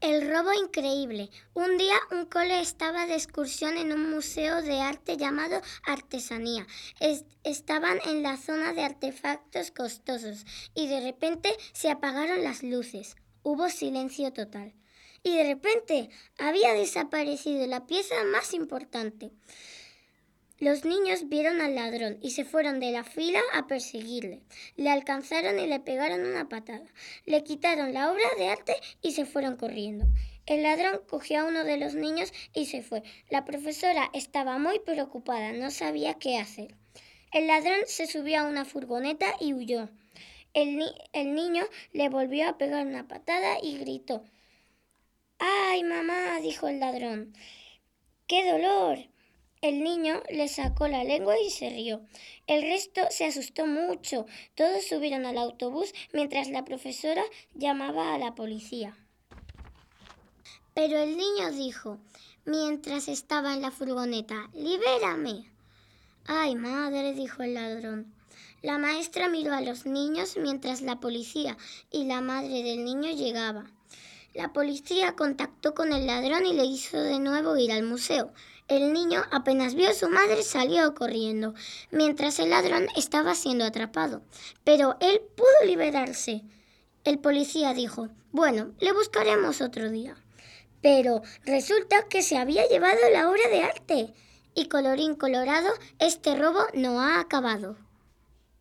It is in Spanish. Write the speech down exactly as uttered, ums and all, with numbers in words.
El robo increíble. Un día un cole estaba de excursión en un museo de arte llamado Artesanía. Es- estaban en la zona de artefactos costosos y de repente se apagaron las luces. Hubo silencio total. Y de repente había desaparecido la pieza más importante. Los niños vieron al ladrón y se fueron de la fila a perseguirle. Le alcanzaron y le pegaron una patada. Le quitaron la obra de arte y se fueron corriendo. El ladrón cogió a uno de los niños y se fue. La profesora estaba muy preocupada, no sabía qué hacer. El ladrón se subió a una furgoneta y huyó. El, ni- el niño le volvió a pegar una patada y gritó: ¡Ay, mamá!, dijo el ladrón. ¡Qué dolor! El niño le sacó la lengua y se rió. El resto se asustó mucho. Todos subieron al autobús mientras la profesora llamaba a la policía. Pero el niño dijo, mientras estaba en la furgoneta: ¡Libérame! ¡Ay, madre!, dijo el ladrón. La maestra miró a los niños mientras la policía y la madre del niño llegaba. La policía contactó con el ladrón y le hizo de nuevo ir al museo. El niño, apenas vio a su madre, salió corriendo, mientras el ladrón estaba siendo atrapado. Pero él pudo liberarse. El policía dijo: bueno, le buscaremos otro día. Pero resulta que se había llevado la obra de arte. Y colorín colorado, este robo no ha acabado.